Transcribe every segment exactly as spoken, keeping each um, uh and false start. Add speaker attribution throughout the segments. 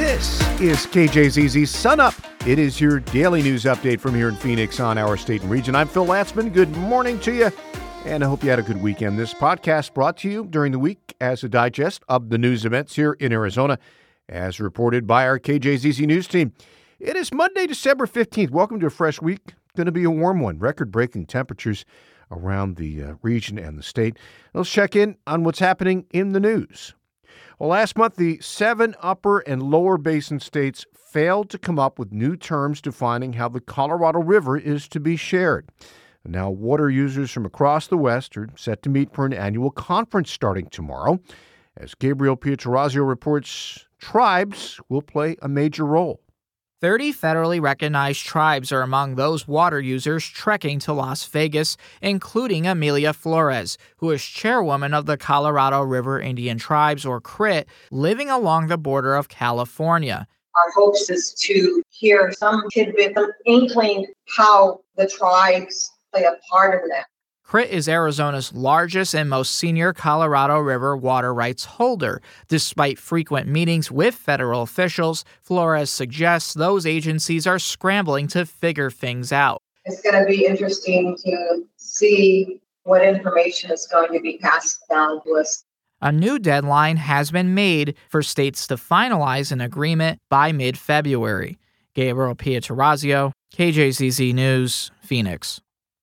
Speaker 1: This is K J Z Z Sun Up. It is your daily news update from here in Phoenix on our state and region. I'm Phil Latzman. Good morning to you, and I hope you had a good weekend. This podcast brought to you during the week as a digest of the news events here in Arizona, as reported by our K J Z Z News team. It is Monday, December fifteenth. Welcome to a fresh week. Going to be a warm one. Record-breaking temperatures around the uh, region and the state. Let's check in on what's happening in the news. Well, last month, the seven upper and lower basin states failed to come up with new terms defining how the Colorado River is to be shared. Now, water users from across the West are set to meet for an annual conference starting tomorrow. As Gabriel Pietrorazio reports, tribes will play a major role.
Speaker 2: thirty federally recognized tribes are among those water users trekking to Las Vegas, including Amelia Flores, who is chairwoman of the Colorado River Indian Tribes, or C R I T, living along the border of California.
Speaker 3: Our hopes is to hear some tidbit, some inkling how the tribes play a part in that.
Speaker 2: C R I T is Arizona's largest and most senior Colorado River water rights holder. Despite frequent meetings with federal officials, Flores suggests those agencies are scrambling to figure things out.
Speaker 3: It's going to be interesting to see what information is going to be passed down to us.
Speaker 2: A new deadline has been made for states to finalize an agreement by mid-February. Gabriel Pietrorazio, K J Z Z News, Phoenix.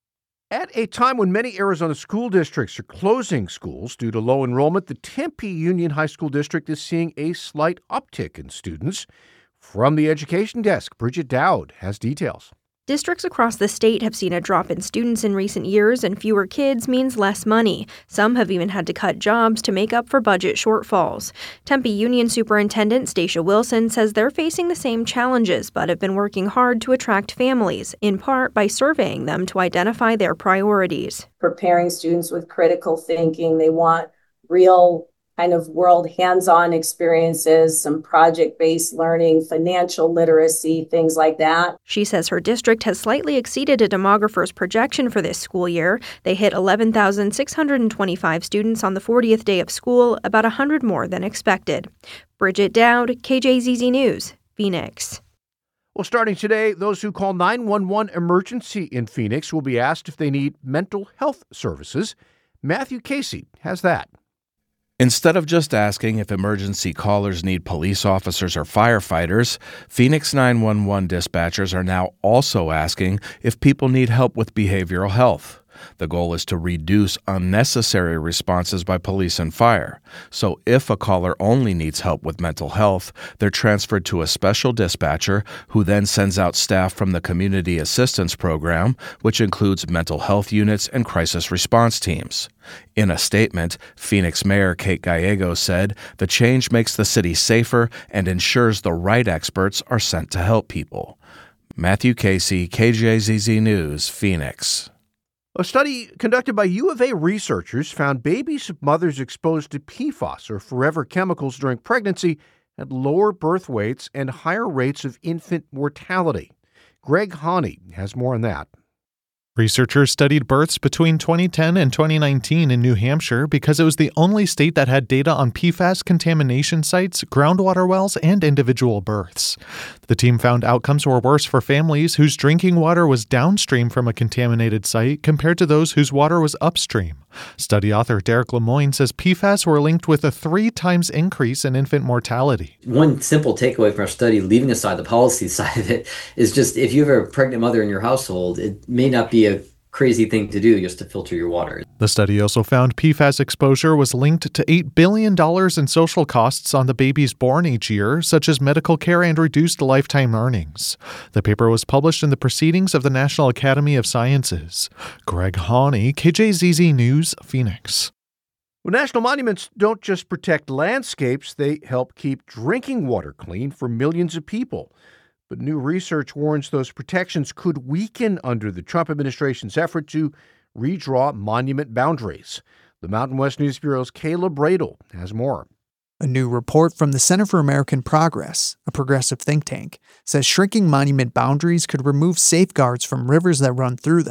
Speaker 1: At a time when many Arizona school districts are closing schools due to low enrollment, the Tempe Union High School District is seeing a slight uptick in students. From the Education Desk, Bridget Dowd has details.
Speaker 4: Districts across the state have seen a drop in students in recent years, and fewer kids means less money. Some have even had to cut jobs to make up for budget shortfalls. Tempe Union Superintendent Stacia Wilson says they're facing the same challenges, but have been working hard to attract families, in part by surveying them to identify their priorities.
Speaker 5: Preparing students with critical thinking. They want real kind of world hands-on experiences, some project-based learning, financial literacy, things like that.
Speaker 4: She says her district has slightly exceeded a demographer's projection for this school year. They hit eleven thousand six hundred twenty-five students on the fortieth day of school, about one hundred more than expected. Bridget Dowd, K J Z Z News, Phoenix.
Speaker 1: Well, starting today, those who call nine one one emergency in Phoenix will be asked if they need mental health services. Matthew Casey has that.
Speaker 6: Instead of just asking if emergency callers need police officers or firefighters, Phoenix nine one one dispatchers are now also asking if people need help with behavioral health. The goal is to reduce unnecessary responses by police and fire. So if a caller only needs help with mental health, they're transferred to a special dispatcher who then sends out staff from the Community Assistance Program, which includes mental health units and crisis response teams. In a statement, Phoenix Mayor Kate Gallego said the change makes the city safer and ensures the right experts are sent to help people. Matthew Casey, K J Z Z News, Phoenix.
Speaker 1: A study conducted by U of A researchers found babies of mothers exposed to P F A S, or forever chemicals, during pregnancy had lower birth weights and higher rates of infant mortality. Greg Haney has more on that.
Speaker 7: Researchers studied births between twenty ten and twenty nineteen in New Hampshire because it was the only state that had data on P FAS contamination sites, groundwater wells, and individual births. The team found outcomes were worse for families whose drinking water was downstream from a contaminated site compared to those whose water was upstream. Study author Derek Lemoyne says P FAS were linked with a three times increase in infant mortality.
Speaker 8: One simple takeaway from our study, leaving aside the policy side of it, is just if you have a pregnant mother in your household, it may not be a crazy thing to do just to filter your water.
Speaker 7: The study also found P FAS exposure was linked to eight billion dollars in social costs on the babies born each year, such as medical care and reduced lifetime earnings. The paper was published in the Proceedings of the National Academy of Sciences. Greg Haney, K J Z Z News, Phoenix.
Speaker 1: Well, national monuments don't just protect landscapes, they help keep drinking water clean for millions of people. But new research warns those protections could weaken under the Trump administration's effort to redraw monument boundaries. The Mountain West News Bureau's Kayla Bradle has more.
Speaker 9: A new report from the Center for American Progress, a progressive think tank, says shrinking monument boundaries could remove safeguards from rivers that run through them.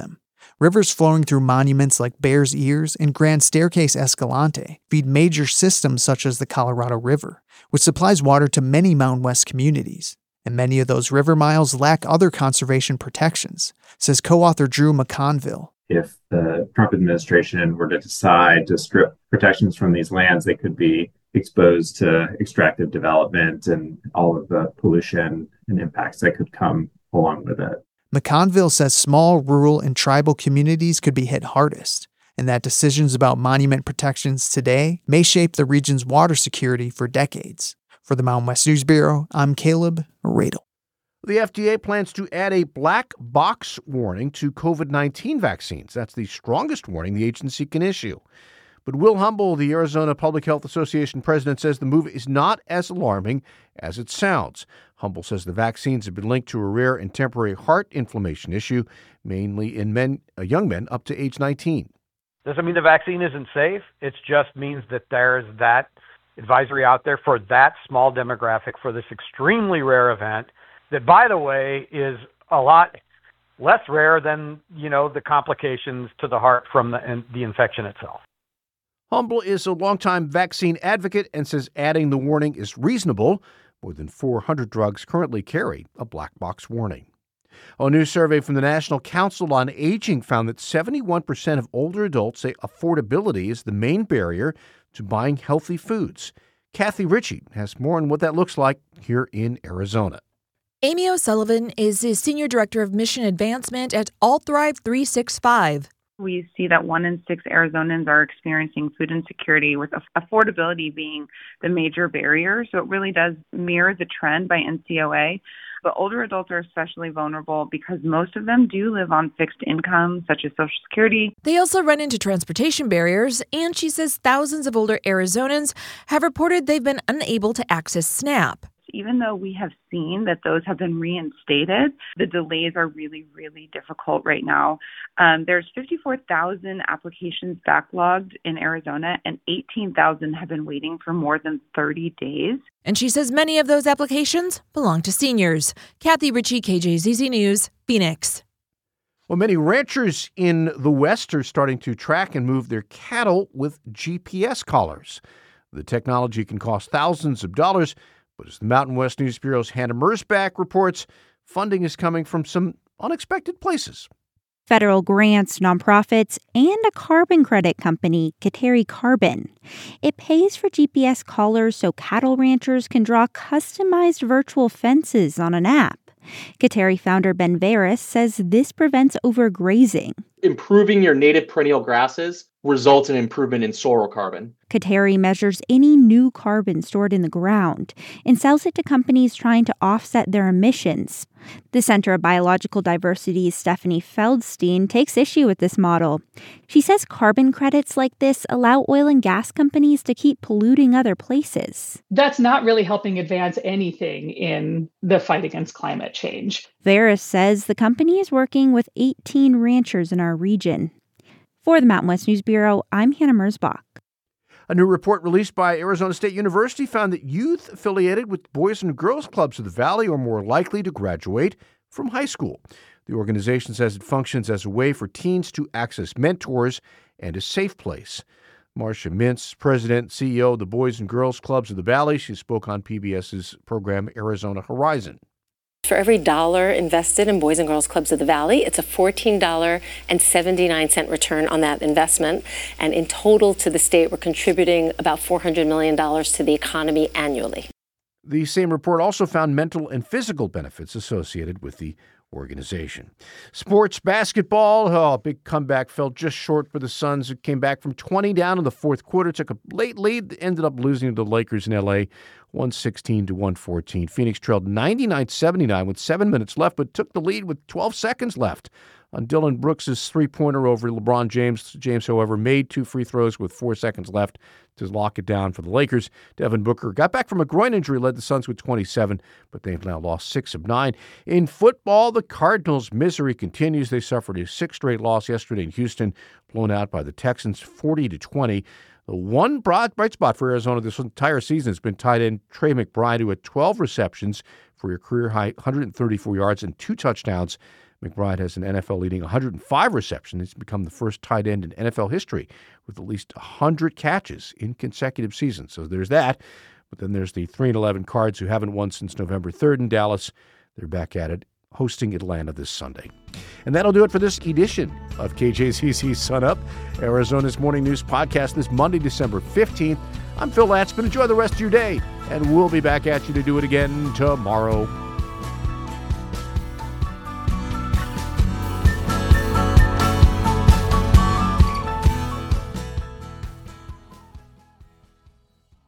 Speaker 9: Rivers flowing through monuments like Bears Ears and Grand Staircase Escalante feed major systems such as the Colorado River, which supplies water to many Mountain West communities. And many of those river miles lack other conservation protections, says co-author Drew McConville.
Speaker 10: If the Trump administration were to decide to strip protections from these lands, they could be exposed to extractive development and all of the pollution and impacts that could come along with it.
Speaker 9: McConville says small, rural, and tribal communities could be hit hardest, and that decisions about monument protections today may shape the region's water security for decades. For the Mountain West News Bureau, I'm Caleb Radel.
Speaker 1: The F D A plans to add a black box warning to covid nineteen vaccines. That's the strongest warning the agency can issue. But Will Humble, the Arizona Public Health Association president, says the move is not as alarming as it sounds. Humble says the vaccines have been linked to a rare and temporary heart inflammation issue, mainly in men, uh, young men up to age nineteen.
Speaker 11: Doesn't mean the vaccine isn't safe. It just means that there's that advisory out there for that small demographic for this extremely rare event that, by the way, is a lot less rare than, you know, the complications to the heart from the, the infection itself.
Speaker 1: Humble is a longtime vaccine advocate and says adding the warning is reasonable. More than four hundred drugs currently carry a black box warning. A new survey from the National Council on Aging found that seventy-one percent of older adults say affordability is the main barrier to buying healthy foods. Kathy Ritchie has more on what that looks like here in Arizona.
Speaker 12: Amy O'Sullivan is the Senior Director of Mission Advancement at AllThrive three sixty-five.
Speaker 13: We see that one in six Arizonans are experiencing food insecurity, with affordability being the major barrier. So it really does mirror the trend by N C O A. But older adults are especially vulnerable because most of them do live on fixed income, such as Social Security.
Speaker 12: They also run into transportation barriers, and she says thousands of older Arizonans have reported they've been unable to access SNAP.
Speaker 13: Even though we have seen that those have been reinstated, the delays are really, really difficult right now. Um, there's fifty-four thousand applications backlogged in Arizona, and eighteen thousand have been waiting for more than thirty days.
Speaker 12: And she says many of those applications belong to seniors. Kathy Ritchie, K J Z Z News, Phoenix.
Speaker 1: Well, many ranchers in the West are starting to track and move their cattle with G P S collars. The technology can cost thousands of dollars. But as the Mountain West News Bureau's Hannah Mersbach reports, funding is coming from some unexpected places.
Speaker 14: Federal grants, nonprofits, and a carbon credit company, Kateri Carbon. It pays for G P S collars so cattle ranchers can draw customized virtual fences on an app. Kateri founder Ben Veris says this prevents overgrazing.
Speaker 15: Improving your native perennial grasses results in improvement in soil carbon.
Speaker 14: Kateri measures any new carbon stored in the ground and sells it to companies trying to offset their emissions. The Center of Biological Diversity's Stephanie Feldstein takes issue with this model. She says carbon credits like this allow oil and gas companies to keep polluting other places.
Speaker 16: That's not really helping advance anything in the fight against climate change.
Speaker 14: Veris says the company is working with eighteen ranchers in our region. For the Mountain West News Bureau, I'm Hannah Mersbach.
Speaker 1: A new report released by Arizona State University found that youth affiliated with Boys and Girls Clubs of the Valley are more likely to graduate from high school. The organization says it functions as a way for teens to access mentors and a safe place. Marcia Mintz, president and C E O of the Boys and Girls Clubs of the Valley, she spoke on PBS's program Arizona Horizon.
Speaker 17: For every dollar invested in Boys and Girls Clubs of the Valley, it's a fourteen dollars and seventy-nine cents return on that investment. And in total to the state, we're contributing about four hundred million dollars to the economy annually.
Speaker 1: The same report also found mental and physical benefits associated with the organization. Sports basketball, oh, big comeback fell just short for the Suns, who came back from twenty down in the fourth quarter, took a late lead, ended up losing to the Lakers in L A, one sixteen to one fourteen. Phoenix trailed ninety-nine seventy-nine with seven minutes left, but took the lead with twelve seconds left on Dylan Brooks' three-pointer over LeBron James. James, however, made two free throws with four seconds left to lock it down for the Lakers. Devin Booker got back from a groin injury, led the Suns with twenty-seven, but they've now lost six of nine. In football, the Cardinals' misery continues. They suffered a sixth straight loss yesterday in Houston, blown out by the Texans forty to twenty. The one bright spot for Arizona this entire season has been tight end Trey McBride, who had twelve receptions for a career-high one hundred thirty-four yards and two touchdowns. McBride has an N F L-leading one hundred five receptions. He's become the first tight end in N F L history with at least one hundred catches in consecutive seasons. So there's that. But then there's the three and eleven Cards, who haven't won since November third in Dallas. They're back at it, hosting Atlanta this Sunday. And that'll do it for this edition of K J Z Z's Sun Up, Arizona's morning news podcast this Monday, December fifteenth. I'm Phil Latzman. Enjoy the rest of your day, and we'll be back at you to do it again tomorrow.